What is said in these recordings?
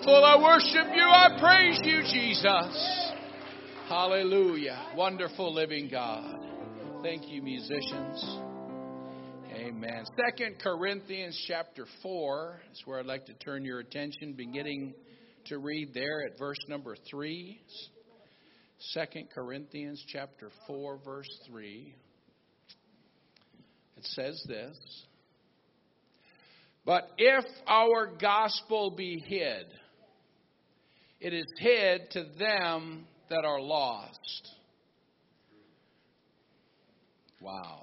wonderful. I worship you. I praise you, Jesus. Hallelujah. Wonderful living God. Thank you, musicians. Amen. 2 Corinthians chapter 4 is where I'd like to turn your attention, beginning to read there at verse number 3. 2 Corinthians chapter 4, verse 3. It says this: But if our gospel be hid, it is hid to them that are lost. Wow.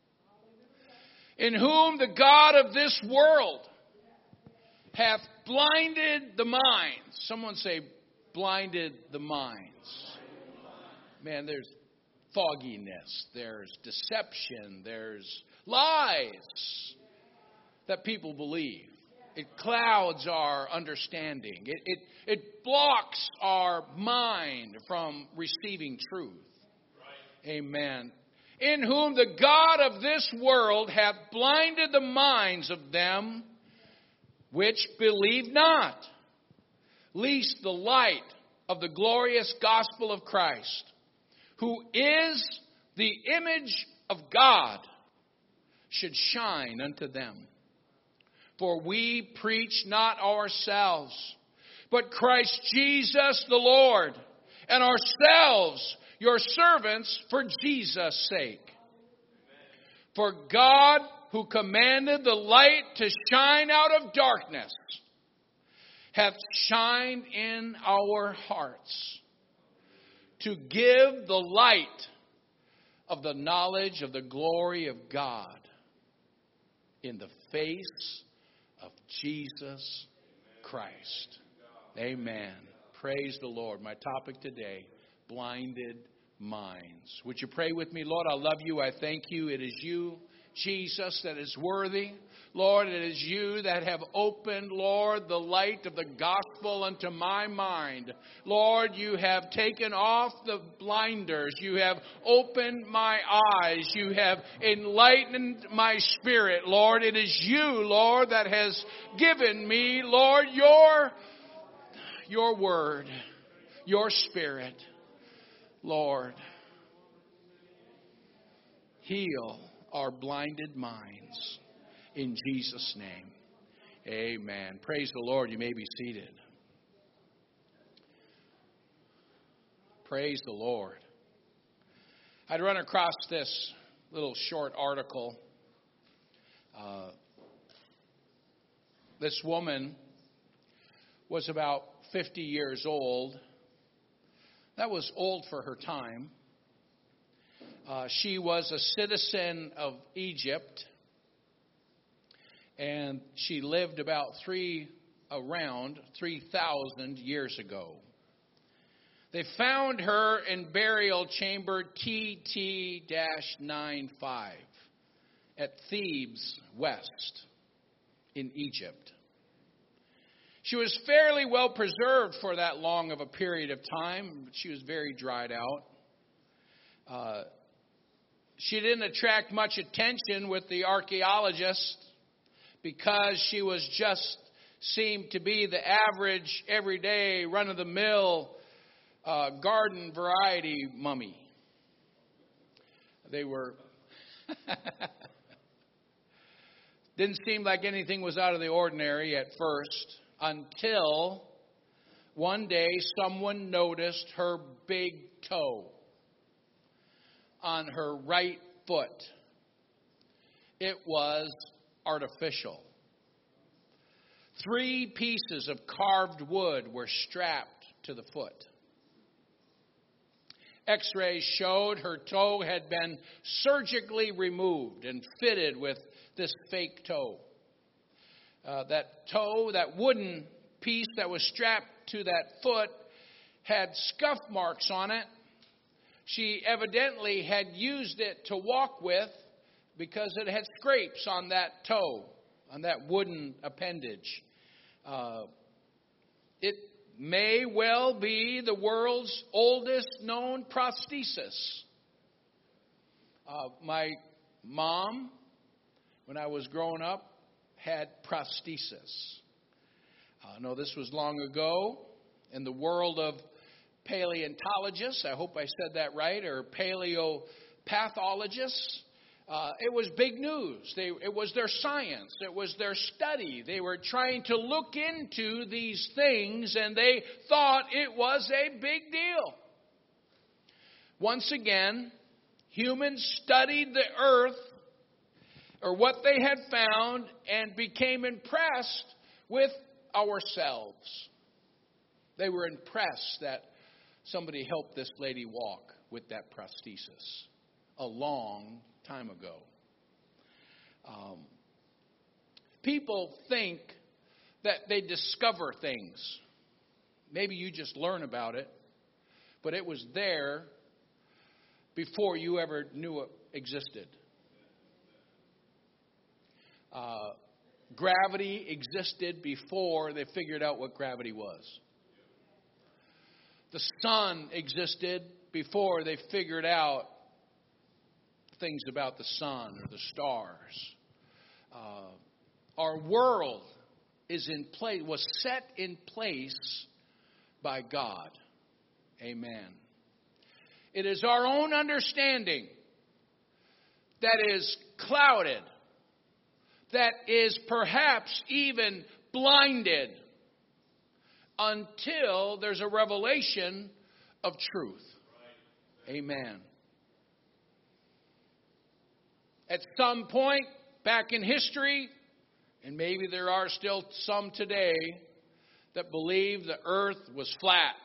In whom the God of this world hath blinded the minds. Someone say, blinded the minds. Man, there's fogginess, there's deception, there's lies that people believe. It clouds our understanding. It blocks our mind from receiving truth. Right. Amen. In whom the God of this world hath blinded the minds of them which believe not, lest the light of the glorious gospel of Christ, who is the image of God, should shine unto them. For we preach not ourselves, but Christ Jesus the Lord, and ourselves your servants for Jesus' sake. For God, who commanded the light to shine out of darkness, hath shined in our hearts to give the light of the knowledge of the glory of God in the face of Jesus Christ. Amen. Praise the Lord. My topic today, blinded minds. Would you pray with me? Lord, I love you. I thank you. It is you, Jesus, that is worthy. Lord, it is you that have opened, Lord, the light of the gospel unto my mind. Lord, you have taken off the blinders. You have opened my eyes. You have enlightened my spirit. Lord, it is you, Lord, that has given me, Lord, your word, your spirit. Lord, heal our blinded minds in Jesus' name. Amen. Praise the Lord. You may be seated. Praise the Lord. I'd run across this little short article. This woman was about 50 years old. That was old for her time. She was a citizen of Egypt, and she lived about around 3,000 years ago. They found her in burial chamber TT-95 at Thebes West in Egypt. She was fairly well preserved for that long of a period of time. She was very dried out. She didn't attract much attention with the archaeologists because she was seemed to be the average, everyday, run-of-the-mill garden variety mummy. They were... Didn't seem like anything was out of the ordinary at first, until one day someone noticed her big toe on her right foot. It was artificial. 3 pieces of carved wood were strapped to the foot. X-rays showed her toe had been surgically removed and fitted with this fake toe. That wooden piece that was strapped to that foot had scuff marks on it. She evidently had used it to walk with because it had scrapes on that toe, on that wooden appendage. It may well be the world's oldest known prosthesis. My mom, when I was growing up, had prosthesis. No, this was long ago in the world of paleontologists. I hope I said that right, or paleopathologists. It was big news. It was their science. It was their study. They were trying to look into these things, and they thought it was a big deal. Once again, humans studied the earth, or what they had found, and became impressed with ourselves. They were impressed that somebody helped this lady walk with that prosthesis a long time ago. People think that they discover things. Maybe you just learn about it, but it was there before you ever knew it existed. Gravity existed before they figured out what gravity was. The sun existed before they figured out things about the sun or the stars. Our world was set in place by God. Amen. It is our own understanding that is clouded, that is perhaps even blinded, until there's a revelation of truth. Amen. At some point back in history, and maybe there are still some today, that believe the earth was flat.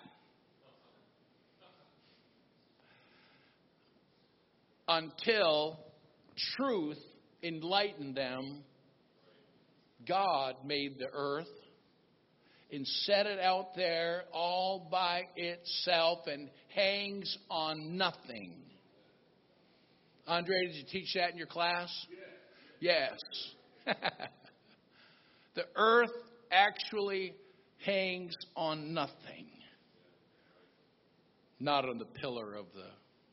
Until truth enlightened them, God made the earth and set it out there all by itself and hangs on nothing. Andre, did you teach that in your class? Yes. The earth actually hangs on nothing. Not on the pillar of the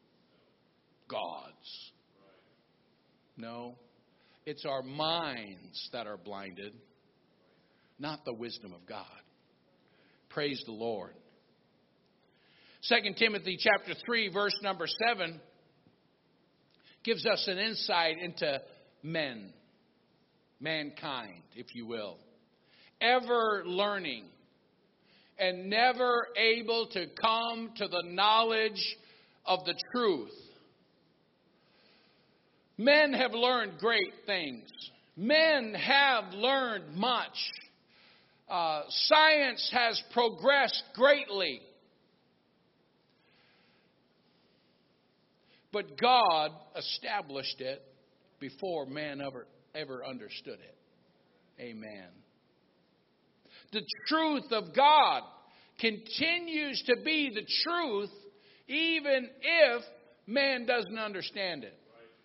gods. No. It's our minds that are blinded, not the wisdom of God. Praise the Lord. 2 Timothy chapter 3, verse number 7 gives us an insight into mankind, if you will. Ever learning and never able to come to the knowledge of the truth. Men have learned great things. Men have learned much. Science has progressed greatly. But God established it before man ever understood it. Amen. The truth of God continues to be the truth even if man doesn't understand it.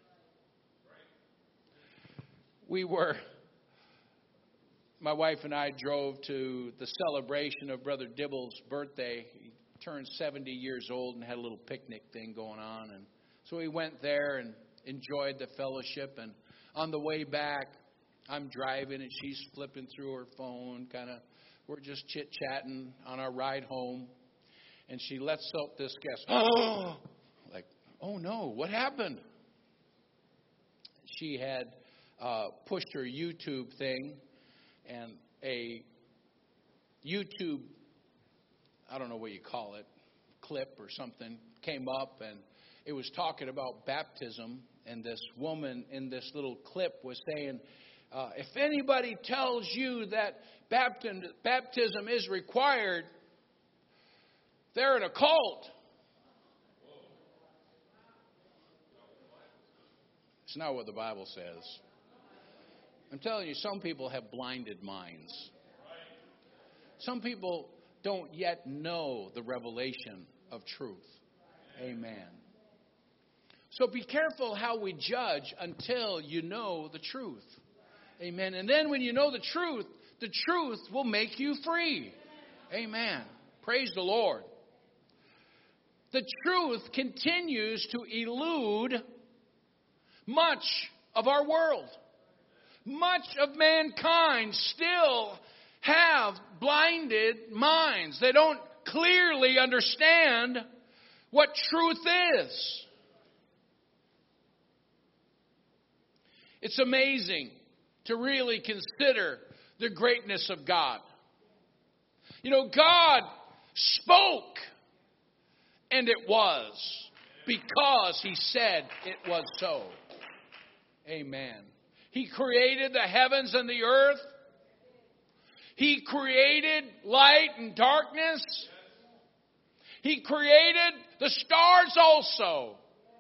My wife and I drove to the celebration of Brother Dibble's birthday. He turned 70 years old and had a little picnic thing going on. And so we went there and enjoyed the fellowship. And on the way back, I'm driving and she's flipping through her phone. We're just chit-chatting on our ride home. And she lets out this gasp. Oh! Like, oh no, what happened? She had pushed her YouTube thing, and a YouTube, I don't know what you call it, clip or something came up, and it was talking about baptism, and this woman in this little clip was saying, if anybody tells you that baptism is required, they're in a cult. It's not what the Bible says. I'm telling you, some people have blinded minds. Some people don't yet know the revelation of truth. Amen. So be careful how we judge until you know the truth. Amen. And then when you know the truth will make you free. Amen. Praise the Lord. The truth continues to elude much of our world. Much of mankind still have blinded minds. They don't clearly understand what truth is. It's amazing to really consider the greatness of God. You know, God spoke, and it was, because He said it was so. Amen. He created the heavens and the earth. He created light and darkness. He created the stars also.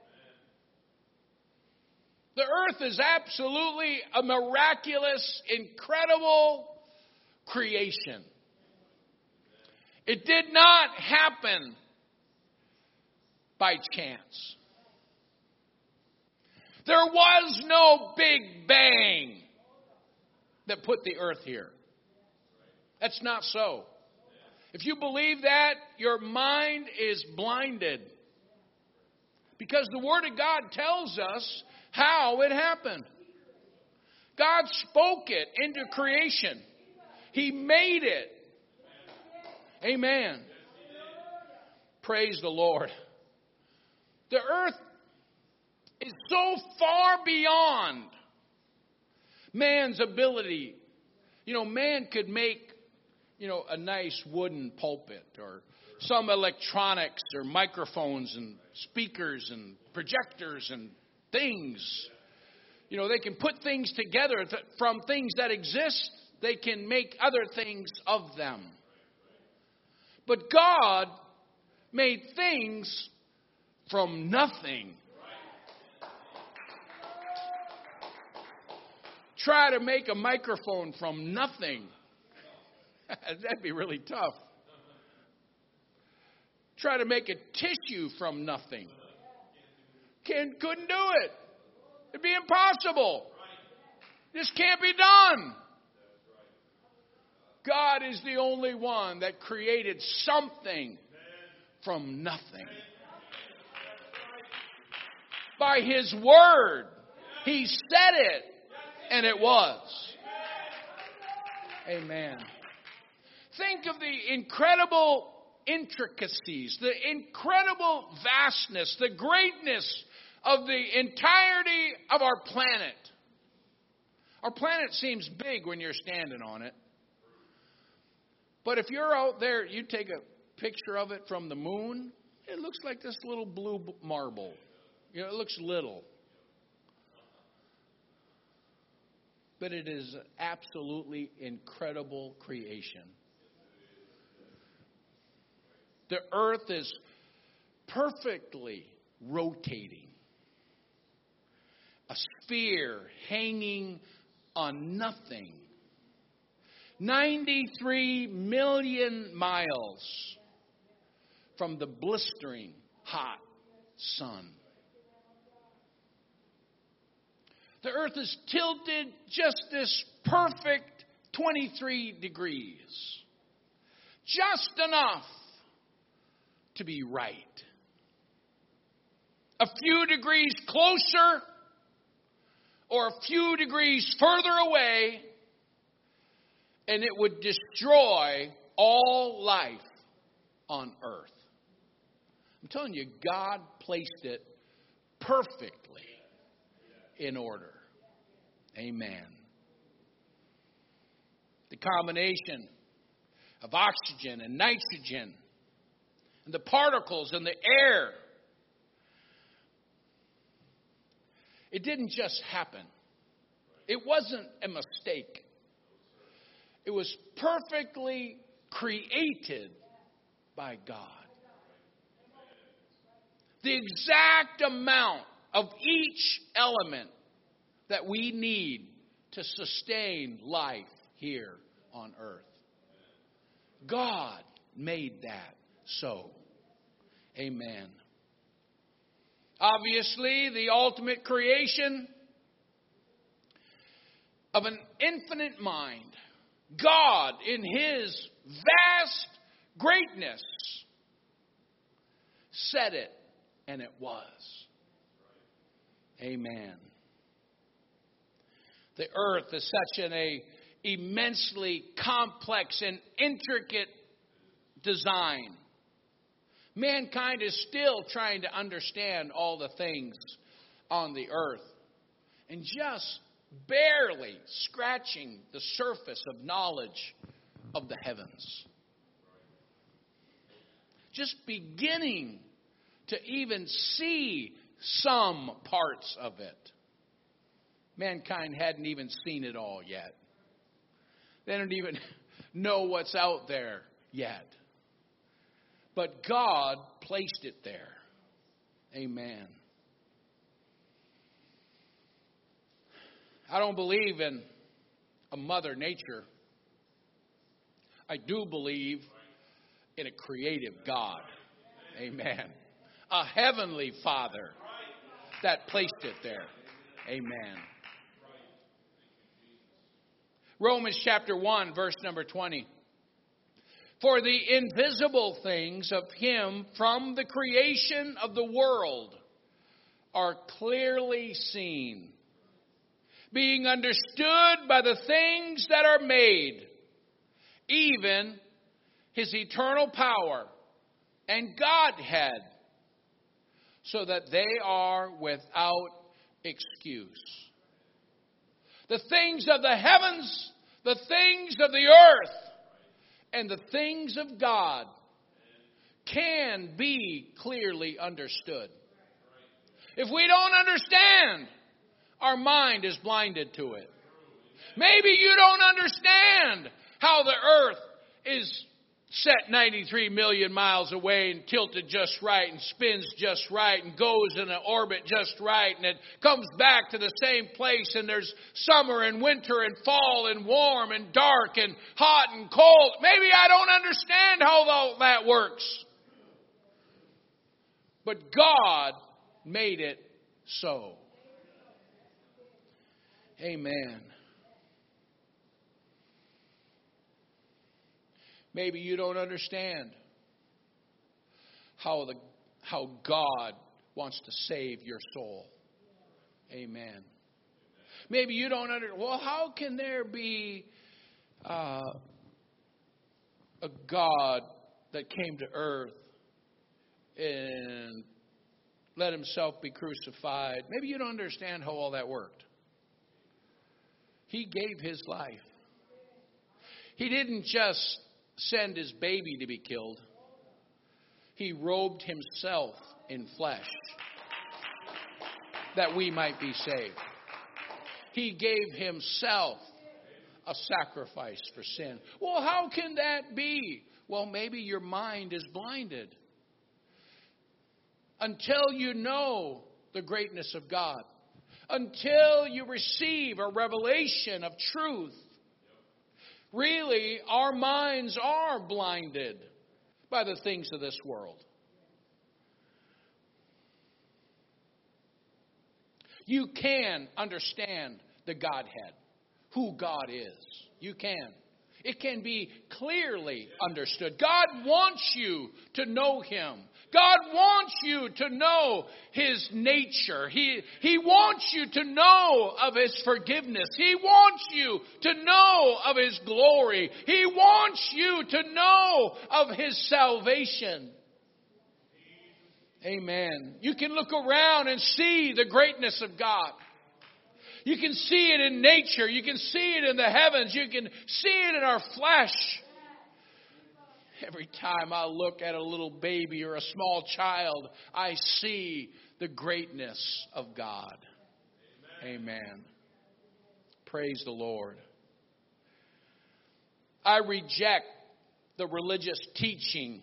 The earth is absolutely a miraculous, incredible creation. It did not happen by chance. There was no Big Bang that put the earth here. That's not so. If you believe that, your mind is blinded. Because the Word of God tells us how it happened. God spoke it into creation. He made it. Amen. Praise the Lord. The earth is so far beyond man's ability. You know, man could make, a nice wooden pulpit or some electronics or microphones and speakers and projectors and things. They can put things together from things that exist. They can make other things of them. But God made things from nothing. Try to make a microphone from nothing. That'd be really tough. Try to make a tissue from nothing. Couldn't do it. It'd be impossible. This can't be done. God is the only one that created something from nothing. By His Word, He said it, and it was. Amen. Think of the incredible intricacies, the incredible vastness, the greatness of the entirety of our planet. Our planet seems big when you're standing on it. But if you're out there, you take a picture of it from the moon, it looks like this little blue marble. It looks little. But it is an absolutely incredible creation. The earth is perfectly rotating. A sphere hanging on nothing. 93 million miles from the blistering hot sun. The earth is tilted just this perfect 23 degrees. Just enough to be right. A few degrees closer or a few degrees further away, and it would destroy all life on earth. I'm telling you, God placed it perfectly in order. Amen. The combination of oxygen and nitrogen and the particles in the air, it didn't just happen. It wasn't a mistake. It was perfectly created by God. The exact amount of each element that we need to sustain life here on earth. God made that so. Amen. Obviously, the ultimate creation of an infinite mind. God, in His vast greatness, said it, and it was. Amen. The earth is such an immensely complex and intricate design. Mankind is still trying to understand all the things on the earth and just barely scratching the surface of knowledge of the heavens. Just beginning to even see some parts of it. Mankind hadn't even seen it all yet. They don't even know what's out there yet. But God placed it there. Amen. I don't believe in a mother nature. I do believe in a creative God. Amen. A heavenly Father that placed it there. Amen. Romans chapter 1, verse number 20. For the invisible things of Him from the creation of the world are clearly seen, being understood by the things that are made, even His eternal power and Godhead, so that they are without excuse. The things of the heavens, the things of the earth, and the things of God can be clearly understood. If we don't understand, our mind is blinded to it. Maybe you don't understand how the earth is set 93 million miles away and tilted just right and spins just right and goes in an orbit just right and it comes back to the same place and there's summer and winter and fall and warm and dark and hot and cold. Maybe I don't understand how all that works. But God made it so. Amen. Maybe you don't understand how God wants to save your soul. Amen. Maybe you don't understand. Well, how can there be a God that came to earth and let Himself be crucified? Maybe you don't understand how all that worked. He gave His life. He didn't just send His baby to be killed. He robed Himself in flesh that we might be saved. He gave Himself a sacrifice for sin. Well, how can that be? Well, maybe your mind is blinded. Until you know the greatness of God. Until you receive a revelation of truth. Really, our minds are blinded by the things of this world. You can understand the Godhead, who God is. You can. It can be clearly understood. God wants you to know Him. God wants you to know His nature. He wants you to know of His forgiveness. He wants you to know of His glory. He wants you to know of His salvation. Amen. You can look around and see the greatness of God. You can see it in nature. You can see it in the heavens. You can see it in our flesh. Every time I look at a little baby or a small child, I see the greatness of God. Amen. Praise the Lord. I reject the religious teaching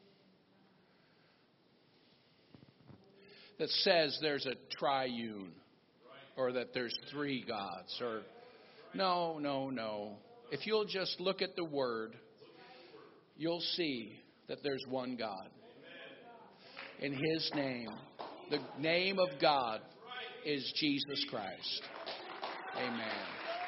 that says there's a triune or that there's three gods. Or no. If you'll just look at the Word, you'll see that there's one God. In His name, the name of God is Jesus Christ. Amen.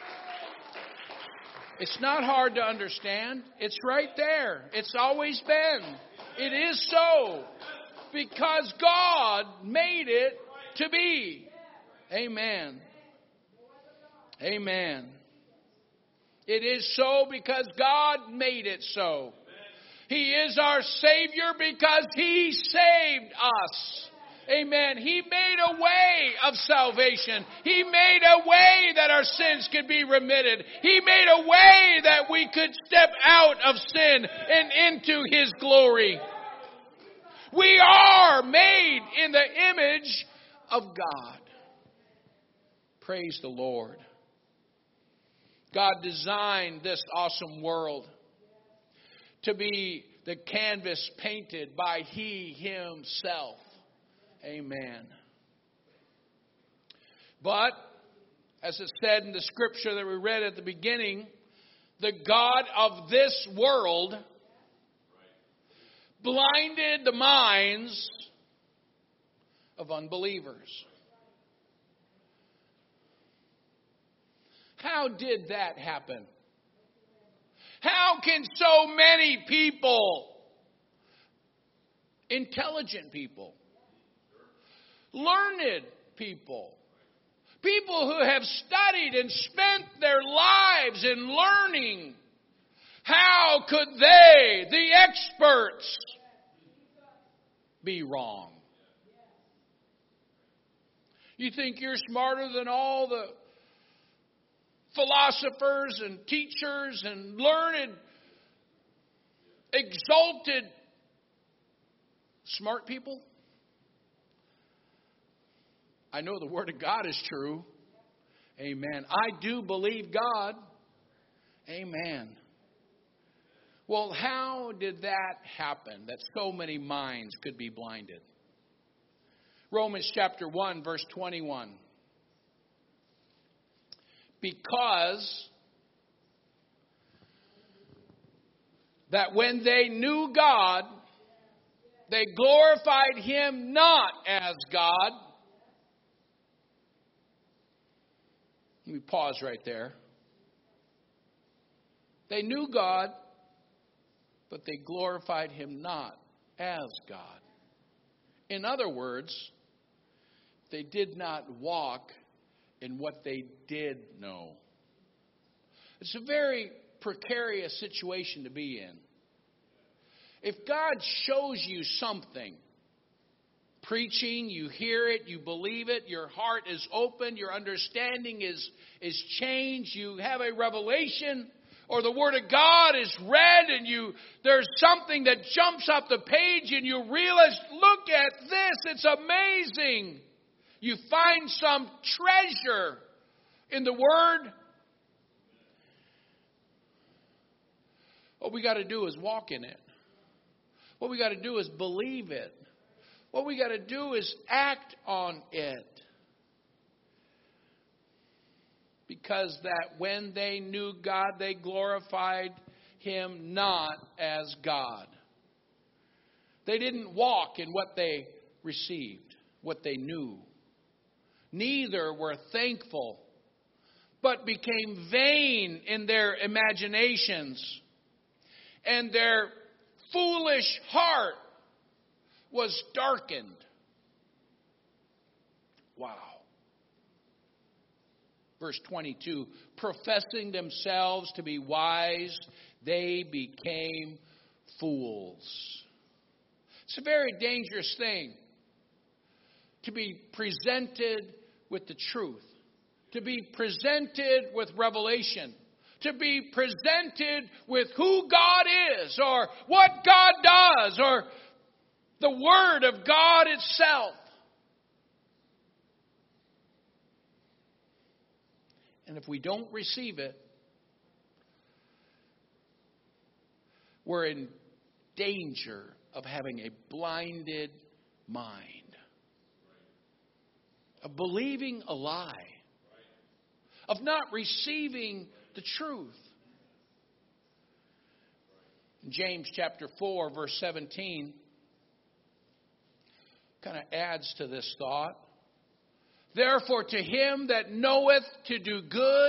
It's not hard to understand. It's right there. It's always been. It is so. Because God made it to be. Amen. Amen. It is so because God made it so. He is our Savior because He saved us. Amen. He made a way of salvation. He made a way that our sins could be remitted. He made a way that we could step out of sin and into His glory. We are made in the image of God. Praise the Lord. God designed this awesome world to be the canvas painted by He Himself. Amen. But, as it said in the scripture that we read at the beginning, the God of this world blinded the minds of unbelievers. How did that happen? How can so many people, intelligent people, learned people, people who have studied and spent their lives in learning, how could they, the experts, be wrong? You think you're smarter than all the philosophers and teachers and learned, exalted, smart people? I know the Word of God is true. Amen. I do believe God. Amen. Well, how did that happen, that so many minds could be blinded? Romans chapter 1, verse 21. Because that when they knew God, they glorified Him not as God. Let me pause right there. They knew God, but they glorified Him not as God. In other words, they did not walk in what they did know. It's a very precarious situation to be in. If God shows you something, preaching, you hear it, you believe it, your heart is open, your understanding is changed, you have a revelation, or the Word of God is read and there's something that jumps off the page and you realize, look at this, it's amazing. You find some treasure in the Word. What we got to do is walk in it. What we got to do is believe it. What we got to do is act on it. Because that when they knew God, they glorified Him not as God. They didn't walk in what they received, what they knew. Neither were thankful, but became vain in their imaginations. And their foolish heart was darkened. Wow. Verse 22, professing themselves to be wise, they became fools. It's a very dangerous thing to be presented with the truth, to be presented with revelation, to be presented with who God is or what God does or the Word of God itself. And if we don't receive it, we're in danger of having a blinded mind, of believing a lie, of not receiving the truth. In James chapter 4, verse 17, kind of adds to this thought. Therefore, to him that knoweth to do good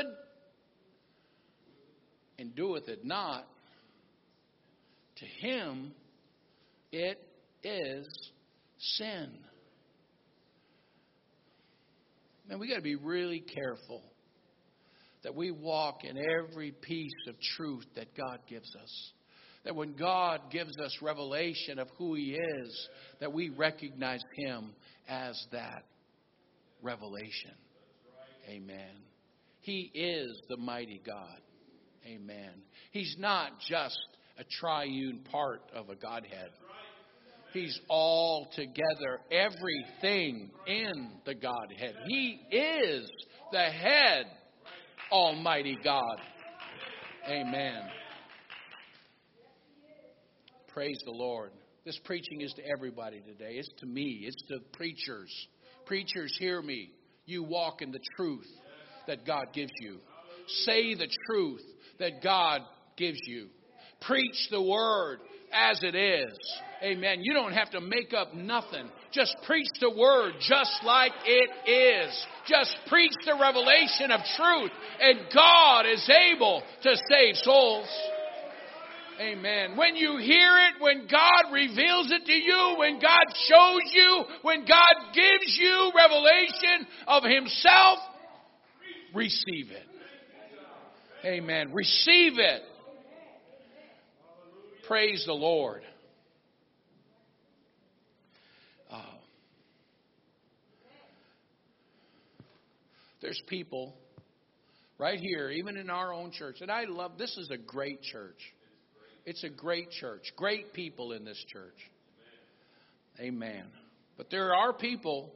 and doeth it not, to him it is sin. Man, we got to be really careful that we walk in every piece of truth that God gives us. That when God gives us revelation of who He is, that we recognize Him as that revelation. Amen. He is the mighty God. Amen. He's not just a triune part of a Godhead. He's all together, everything in the Godhead. He is the head, Almighty God. Amen. Praise the Lord. This preaching is to everybody today. It's to me. It's to preachers. Preachers, hear me. You walk in the truth that God gives you. Say the truth that God gives you. Preach the word as it is. Amen. You don't have to make up nothing. Just preach the word just like it is. Just preach the revelation of truth. And God is able to save souls. Amen. When you hear it, when God reveals it to you, when God shows you, when God gives you revelation of Himself, receive it. Amen. Receive it. Praise the Lord. There's people right here, even in our own church, and I love, this is a great church. It's a great church. Great people in this church. Amen. But there are people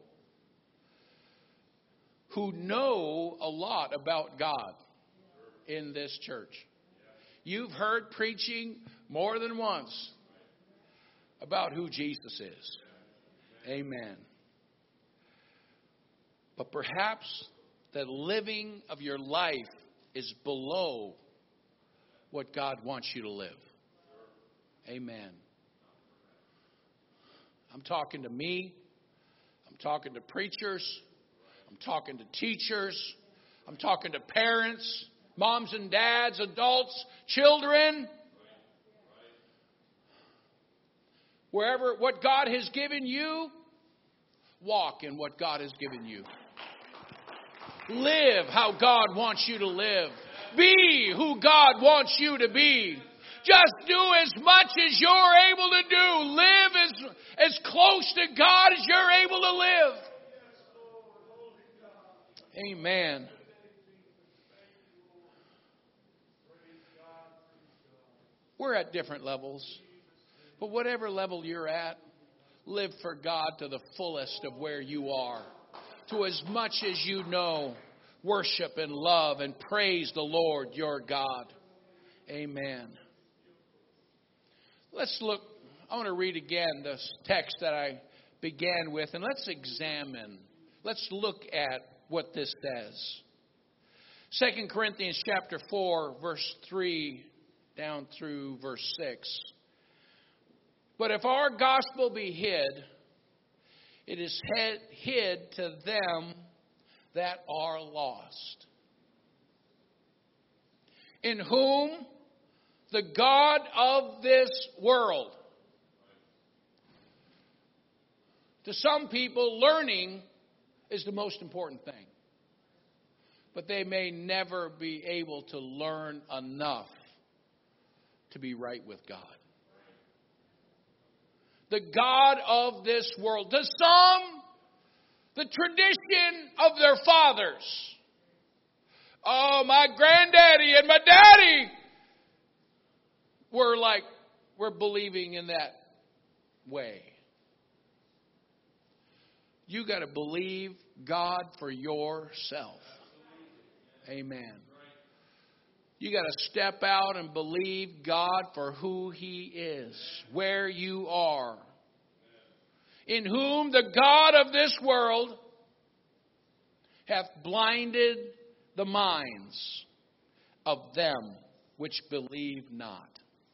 who know a lot about God in this church. You've heard preaching more than once about who Jesus is. Amen. But perhaps the living of your life is below what God wants you to live. Amen. I'm talking to me. I'm talking to preachers. I'm talking to teachers. I'm talking to parents, moms and dads, adults, children. Wherever, what God has given you, walk in what God has given you. Live how God wants you to live. Be who God wants you to be. Just do as much as you're able to do. Live as close to God as you're able to live. Amen. We're at different levels. But whatever level you're at, live for God to the fullest of where you are. To as much as you know, worship and love and praise the Lord your God. Amen. Let's look. I want to read again this text that I began with, and let's examine. Let's look at what this says. 2 Corinthians chapter 4, verse 3 down through verse 6. But if our gospel be hid, it is hid to them that are lost, in whom the God of this world. To some people, learning is the most important thing. But they may never be able to learn enough to be right with God. The God of this world. To some, the tradition of their fathers. Oh, my granddaddy and my daddy we're believing in that way. You got to believe God for yourself. Amen. You got to step out and believe God for who He is, where you are. In whom the God of this world hath blinded the minds of them which believe not,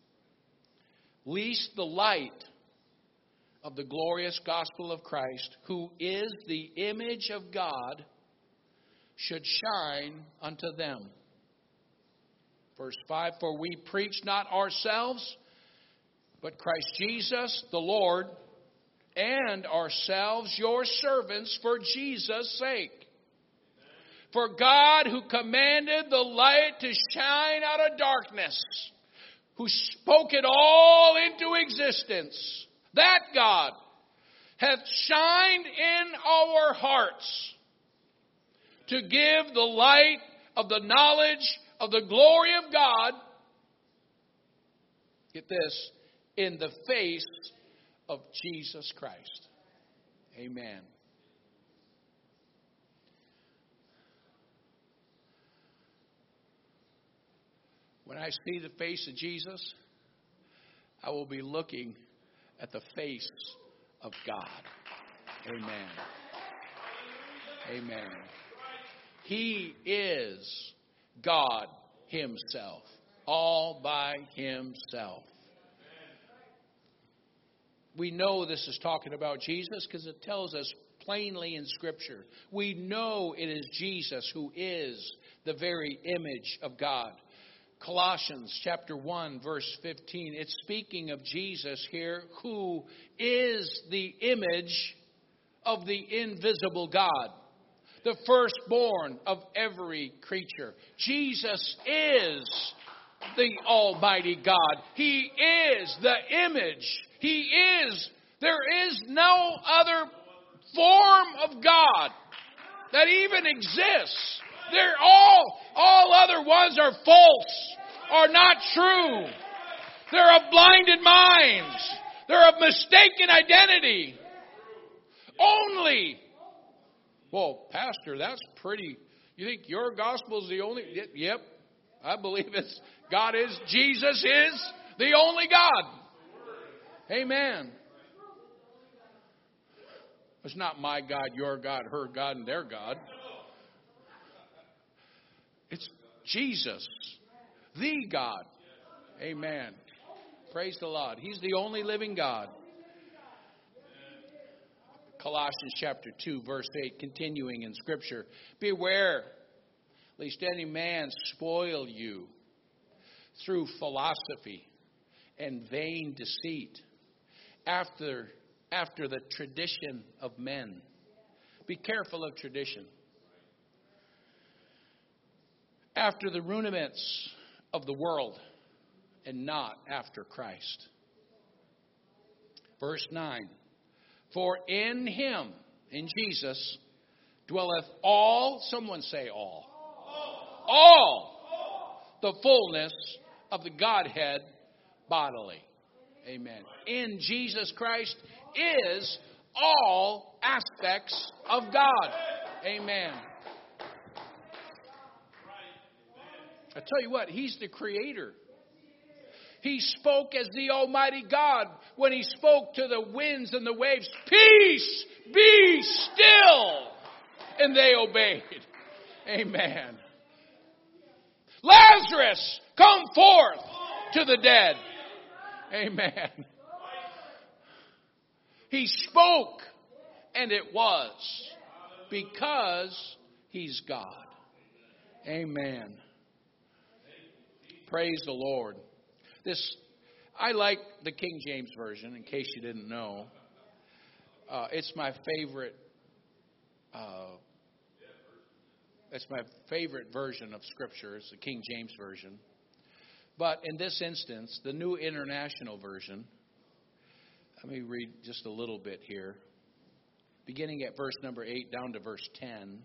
lest the light of the glorious gospel of Christ, who is the image of God, should shine unto them. Verse 5, for we preach not ourselves, but Christ Jesus the Lord, and ourselves your servants for Jesus' sake. For God, who commanded the light to shine out of darkness, who spoke it all into existence, that God hath shined in our hearts to give the light of the knowledge of the glory of God, get this, in the face of Jesus Christ. Amen. When I see the face of Jesus, I will be looking at the face of God. Amen. Amen. He is God Himself, all by Himself. We know this is talking about Jesus because it tells us plainly in Scripture. We know it is Jesus who is the very image of God. Colossians chapter 1, verse 15. It's speaking of Jesus here, who is the image of the invisible God, the firstborn of every creature. Jesus is the Almighty God. He is the image. There is no other form of God that even exists. All other ones are false, are not true. They're of blinded minds. They're of mistaken identity. Only. Well, Pastor, that's pretty. You think your gospel is the only? Yep. I believe it's God is, Jesus is the only God. Amen. It's not my God, your God, her God, and their God. It's Jesus, the God. Amen. Praise the Lord. He's the only living God. Colossians chapter 2, verse 8, continuing in Scripture. Beware, lest any man spoil you through philosophy and vain deceit, after the tradition of men. Be careful of tradition. After the rudiments of the world, and not after Christ. Verse 9. For in Him, in Jesus, dwelleth all, someone say all. All the fullness of the Godhead bodily. Amen. In Jesus Christ is all aspects of God. Amen. I tell you what, He's the Creator. He spoke as the Almighty God when He spoke to the winds and the waves, peace, be still. And they obeyed. Amen. Lazarus, come forth to the dead. Amen. He spoke, and it was, because He's God. Amen. Praise the Lord. I like the King James Version, in case you didn't know. It's my favorite. It's my favorite version of Scripture. It's the King James Version. But in this instance, the New International Version. Let me read just a little bit here, beginning at verse number 8 down to verse 10.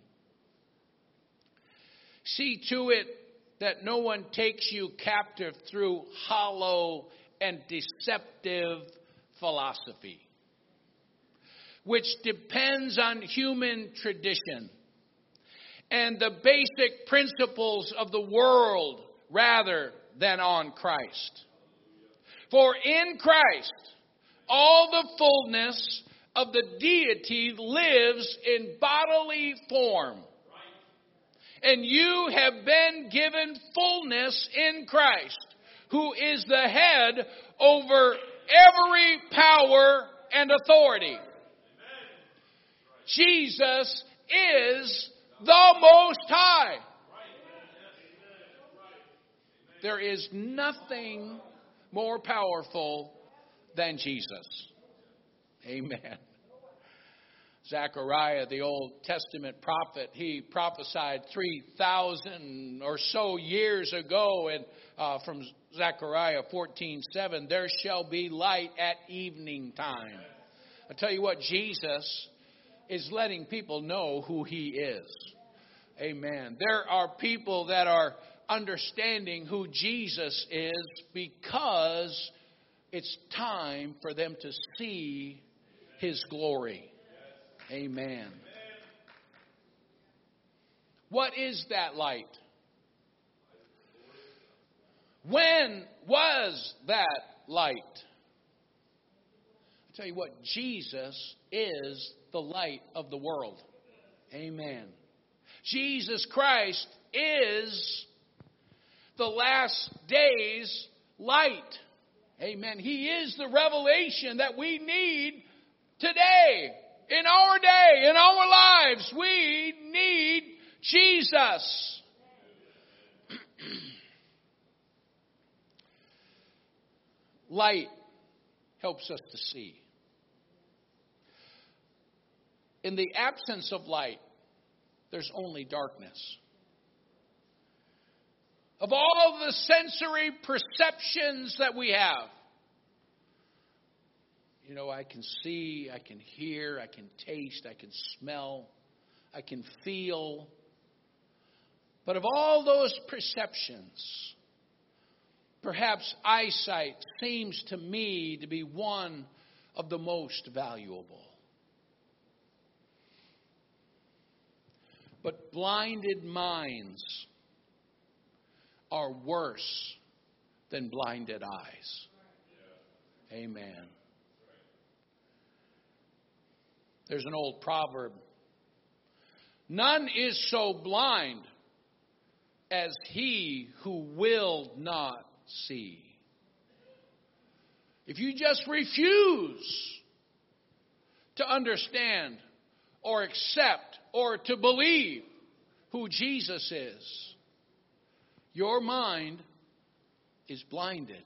See to it that no one takes you captive through hollow and deceptive philosophy, which depends on human tradition and the basic principles of the world rather than on Christ. For in Christ, all the fullness of the deity lives in bodily form. And you have been given fullness in Christ, who is the head over every power and authority. Jesus is the Most High. There is nothing more powerful than Jesus. Amen. Zechariah, the Old Testament prophet, he prophesied 3,000 or so years ago, and from Zechariah 14:7, there shall be light at evening time. I tell you what, Jesus is letting people know who He is. Amen. There are people that are understanding who Jesus is because it's time for them to see His glory. Amen. What is that light? When was that light? I tell you what, Jesus is the light of the world. Amen. Jesus Christ is the last day's light. Amen. He is the revelation that we need today. In our day, in our lives, we need Jesus. Light helps us to see. In the absence of light, there's only darkness. Of all the sensory perceptions that we have, you know, I can see, I can hear, I can taste, I can smell, I can feel. But of all those perceptions, perhaps eyesight seems to me to be one of the most valuable. But blinded minds are worse than blinded eyes. Amen. There's an old proverb. None is so blind as he who will not see. If you just refuse to understand or accept or to believe who Jesus is, your mind is blinded.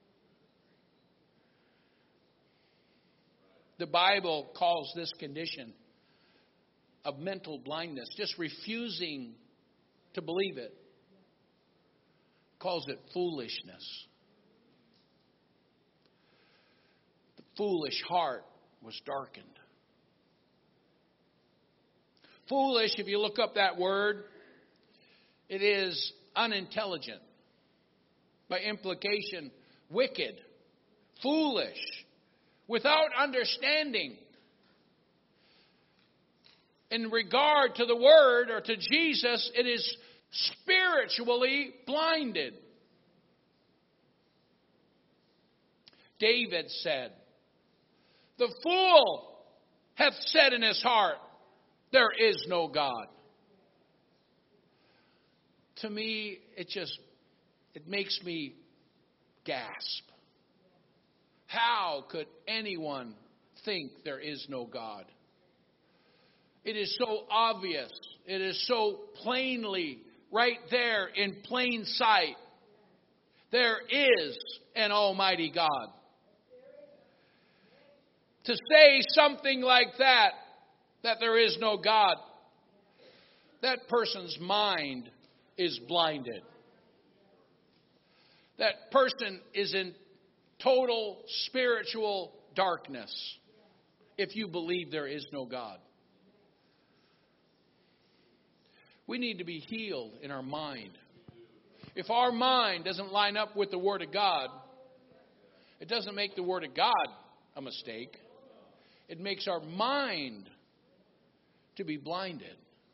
The Bible calls this condition of mental blindness, just refusing to believe it, calls it foolishness. The foolish heart was darkened. Foolish, if you look up that word, it is unintelligent. By implication, wicked, foolish, without understanding. In regard to the Word or to Jesus, it is spiritually blinded. David said, "The fool hath said in his heart, there is no God." To me, it makes me gasp. How could anyone think there is no God? It is so obvious. It is so plainly right there in plain sight. There is an Almighty God. To say something like that there is no God, that person's mind is blinded. That person is in total spiritual darkness if you believe there is no God. We need to be healed in our mind. If our mind doesn't line up with the Word of God, it doesn't make the Word of God a mistake. It makes our mind to be blinded.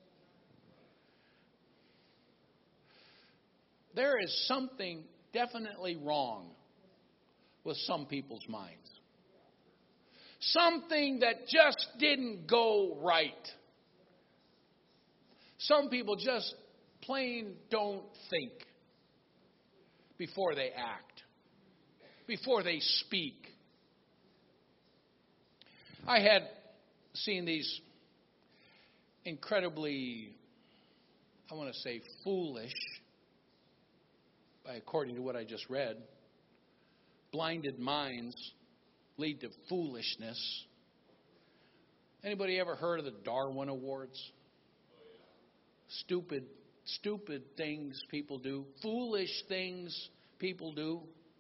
There is something definitely wrong with some people's minds. Something that just didn't go right. Some people just plain don't think before they act, before they speak. I had seen these incredibly, I want to say foolish, according to what I just read, blinded minds lead to foolishness. Anybody ever heard of the Darwin Awards? Stupid things people do. Foolish things people do.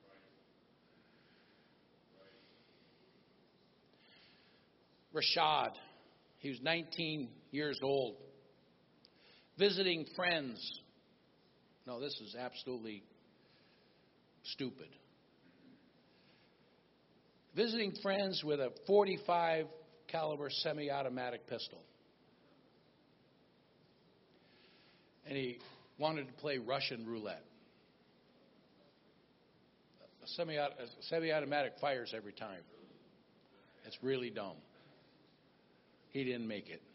Rashad, he was 19 years old, visiting friends. No, this is absolutely stupid. Visiting friends with a .45 caliber semi-automatic pistol. And he wanted to play Russian roulette. A semi-automatic fires every time. It's really dumb. He didn't make it.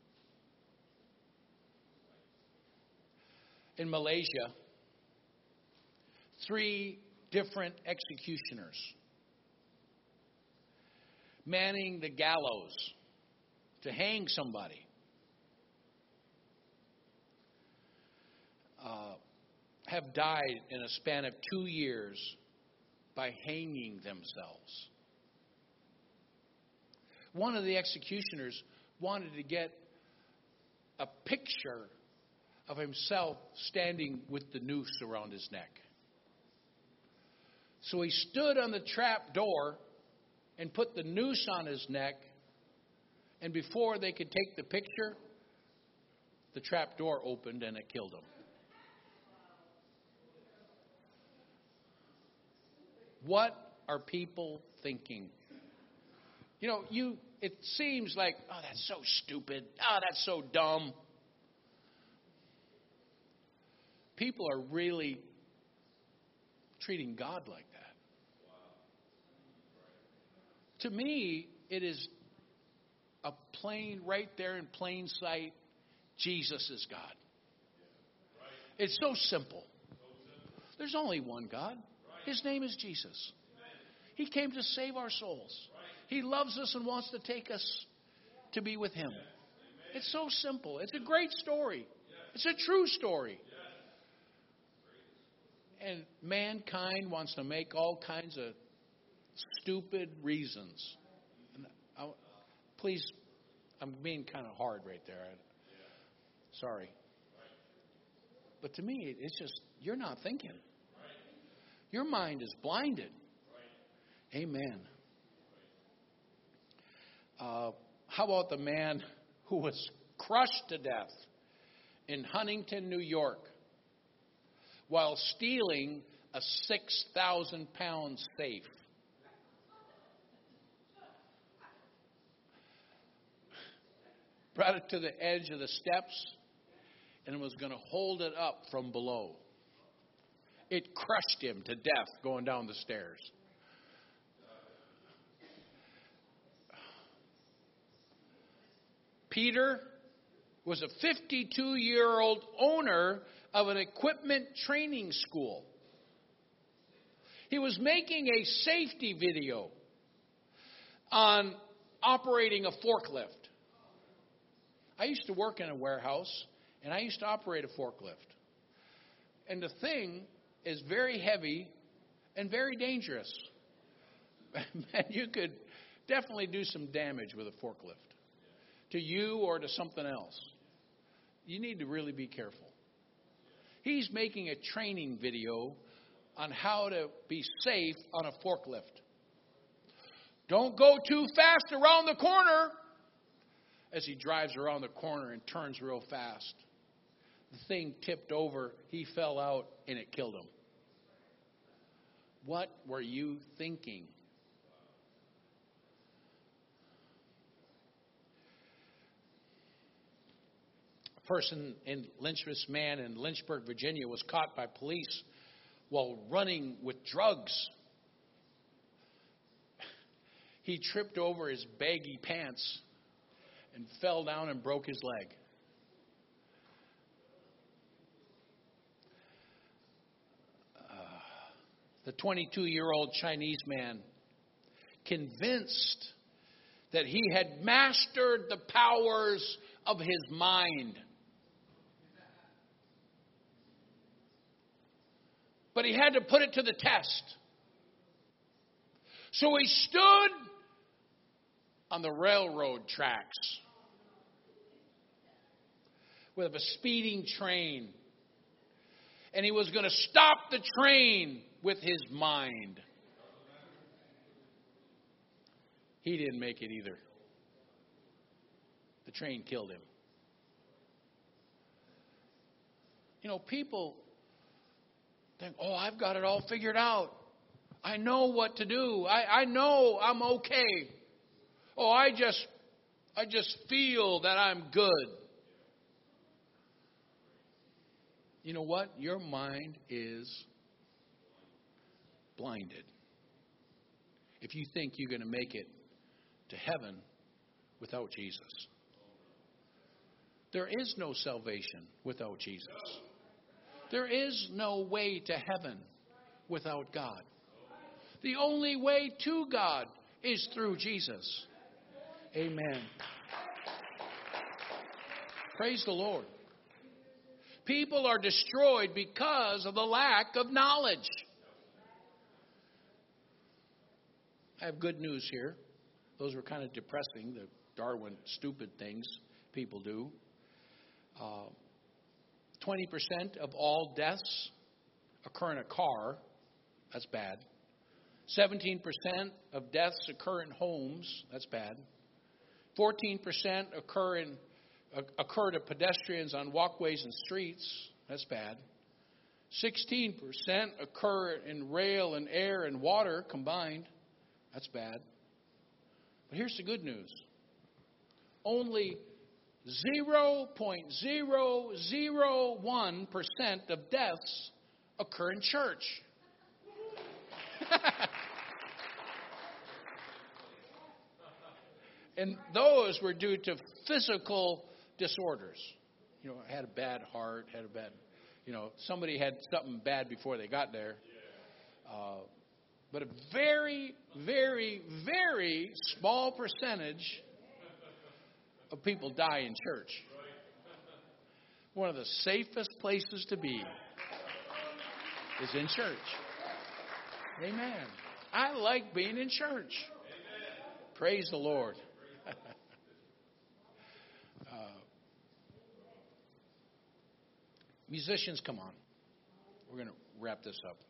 In Malaysia, 3 different executioners manning the gallows to hang somebody have died in a span of 2 years by hanging themselves. One of the executioners wanted to get a picture of himself standing with the noose around his neck. So he stood on the trap door and put the noose on his neck, and before they could take the picture, the trap door opened and it killed him. What are people thinking? You know, it seems like, oh, that's so stupid. Oh, that's so dumb. People are really treating God like that. To me, it is a plain, right there in plain sight, Jesus is God. It's so simple. There's only one God. His name is Jesus. He came to save our souls. He loves us and wants to take us to be with Him. It's so simple. It's a great story. It's a true story. And mankind wants to make all kinds of stupid reasons. And please, I'm being kind of hard right there. Sorry. But to me, it's just, you're not thinking. Your mind is blinded. Amen. How about the man who was crushed to death in Huntington, New York, while stealing a 6,000-pound safe? Brought it to the edge of the steps and was going to hold it up from below. It crushed him to death going down the stairs. Peter was a 52-year-old owner of an equipment training school. He was making a safety video on operating a forklift. I used to work in a warehouse, and I used to operate a forklift. And the thing is very heavy and very dangerous. And you could definitely do some damage with a forklift to you or to something else. You need to really be careful. He's making a training video on how to be safe on a forklift. Don't go too fast around the corner. As he drives around the corner and turns real fast, the thing tipped over, he fell out, and it killed him. What were you thinking? A person in This man in Lynchburg, Virginia, was caught by police while running with drugs. He tripped over his baggy pants and fell down and broke his leg. The 22-year-old Chinese man, convinced that he had mastered the powers of his mind. But he had to put it to the test. So he stood on the railroad tracks with a speeding train. And he was going to stop the train with his mind. He didn't make it either. The train killed him. You know, people think, oh, I've got it all figured out. I know what to do. I know I'm okay. Oh, I just feel that I'm good. You know what? Your mind is blinded. If you think you're going to make it to heaven without Jesus. There is no salvation without Jesus. There is no way to heaven without God. The only way to God is through Jesus. Amen. Praise the Lord. People are destroyed because of the lack of knowledge. I have good news here. Those were kind of depressing, the Darwin stupid things people do. 20% of all deaths occur in a car. That's bad. 17% of deaths occur in homes. That's bad. 14% occur to pedestrians on walkways and streets. That's bad. 16% occur in rail and air and water combined. That's bad. But here's the good news. Only 0.001% of deaths occur in church. And those were due to physical disorders. You know, had a bad heart, somebody had something bad before they got there. But a very, very, very small percentage of people die in church. One of the safest places to be is in church. Amen. I like being in church. Praise the Lord. Musicians, come on. We're going to wrap this up.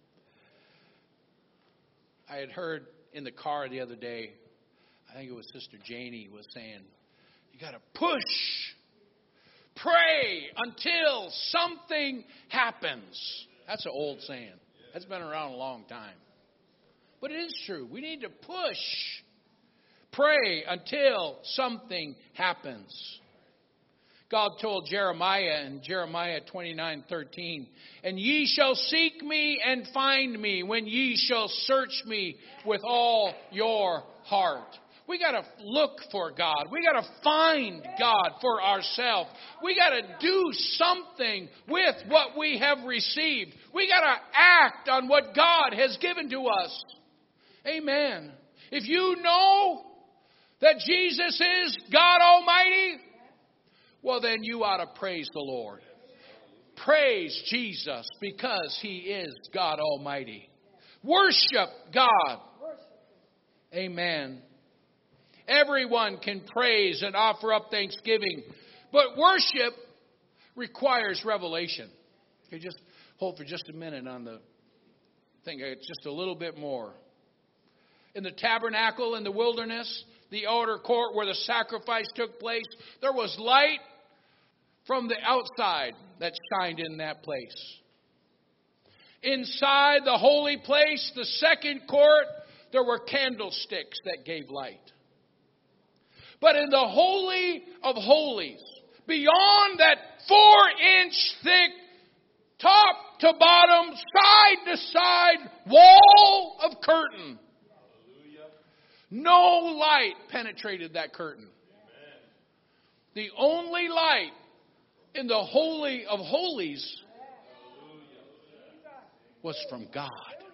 I had heard in the car the other day, I think it was Sister Janie was saying, you got to push, pray until something happens. That's an old saying. That's been around a long time. But it is true. We need to push, pray until something happens. God told Jeremiah in Jeremiah 29:13, and ye shall seek me and find me when ye shall search me with all your heart. We got to look for God. We got to find God for ourselves. We got to do something with what we have received. We got to act on what God has given to us. Amen. If you know that Jesus is God Almighty, well, then you ought to praise the Lord. Praise Jesus because He is God Almighty. Worship God. Amen. Everyone can praise and offer up thanksgiving, but worship requires revelation. Okay, just hold for just a minute on the thing, just a little bit more. In the tabernacle in the wilderness, the outer court where the sacrifice took place, there was light from the outside that shined in that place. Inside the holy place, the second court, there were candlesticks that gave light. But in the Holy of Holies, beyond that 4-inch thick, top to bottom, side to side wall of curtain, no light penetrated that curtain. The only light in the Holy of Holies was from God.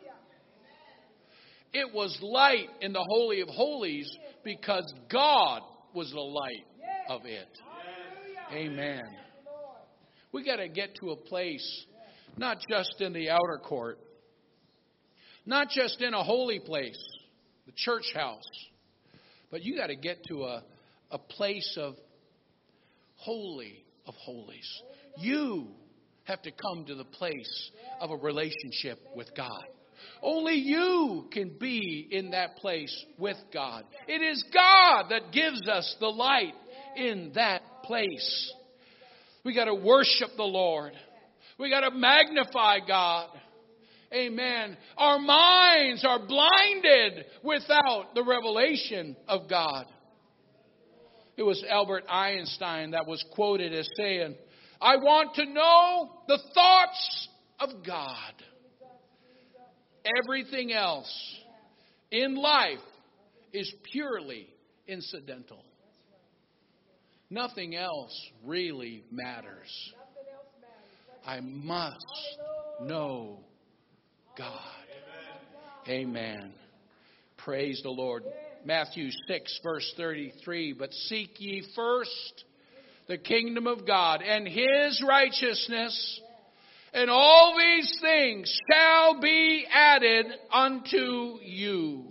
It was light in the Holy of Holies because God was the light of it. Amen. We got to get to a place, not just in the outer court, not just in a holy place, the church house, But you got to get to a place of holy of holies. You have to come to the place of a relationship with God. Only you can be in that place with God. It is God that gives us the light in that place. We got to worship the Lord. We got to magnify God. Amen. Our minds are blinded without the revelation of God. It was Albert Einstein that was quoted as saying, I want to know the thoughts of God. Everything else in life is purely incidental. Nothing else really matters. I must know God. Amen. Praise the Lord. Matthew 6, verse 33. But seek ye first the kingdom of God and His righteousness, and all these things shall be added unto you.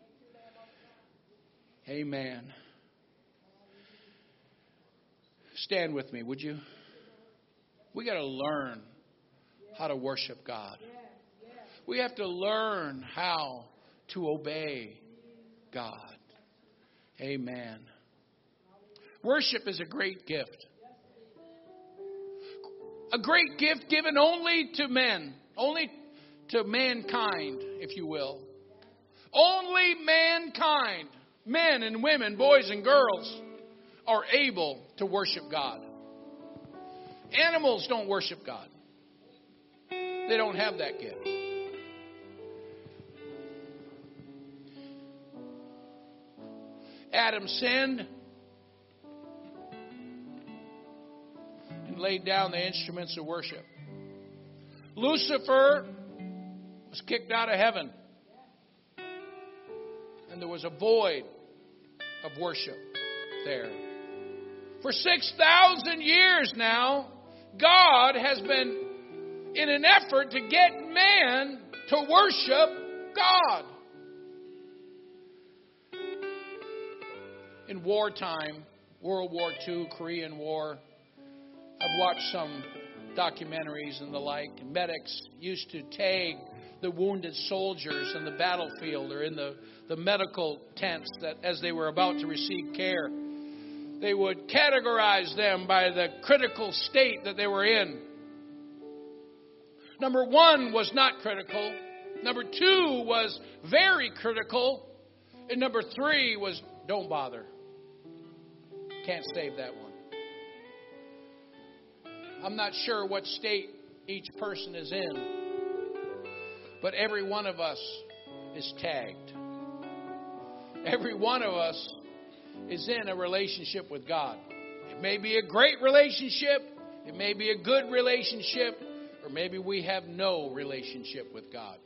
Amen. Stand with me, would you? We got to learn how to worship God. We have to learn how to obey God. Amen. Worship is a great gift. A great gift given only to men, only to mankind, if you will. Only mankind, men and women, boys and girls, are able to worship God. Animals don't worship God. They don't have that gift. Adam sinned and laid down the instruments of worship. Lucifer was kicked out of heaven. And there was a void of worship there. For 6,000 years now, God has been in an effort to get man to worship God. In wartime, World War II, Korean War, I've watched some documentaries and the like. Medics used to tag the wounded soldiers in the battlefield or in the medical tents that as they were about to receive care. They would categorize them by the critical state that they were in. Number 1 was not critical. Number 2 was very critical. And number 3 was don't bother. Can't save that one. I'm not sure what state each person is in, but every one of us is tagged. Every one of us is in a relationship with God. It may be a great relationship, it may be a good relationship, or maybe we have no relationship with God.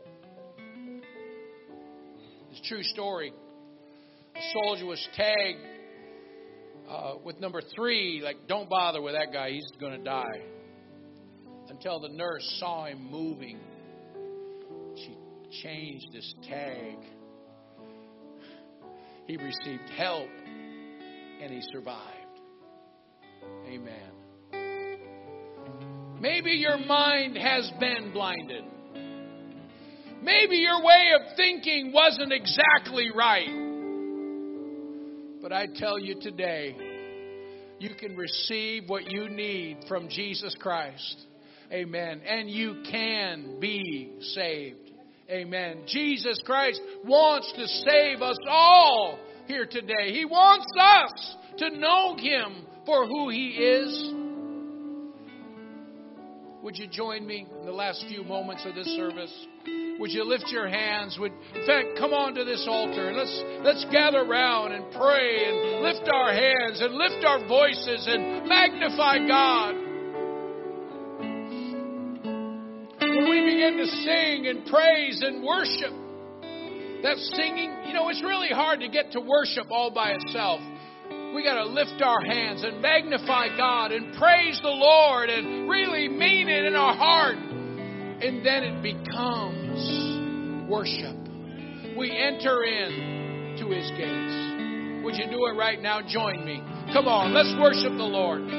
It's a true story. A soldier was tagged with number 3, like, don't bother with that guy, he's going to die. Until the nurse saw him moving. She changed his tag. He received help, and he survived. Amen. Maybe your mind has been blinded. Maybe your way of thinking wasn't exactly right. But I tell you today, you can receive what you need from Jesus Christ. Amen. And you can be saved. Amen. Jesus Christ wants to save us all here today. He wants us to know Him for who He is. Would you join me in the last few moments of this service? Would you lift your hands? In fact, come on to this altar and let's gather around and pray and lift our hands and lift our voices and magnify God. When we begin to sing and praise and worship, that singing, it's really hard to get to worship all by itself. We got to lift our hands and magnify God and praise the Lord and really mean it in our heart. And then it becomes worship. We enter in to His gates. Would you do it right now? Join me. Come on, let's worship the Lord.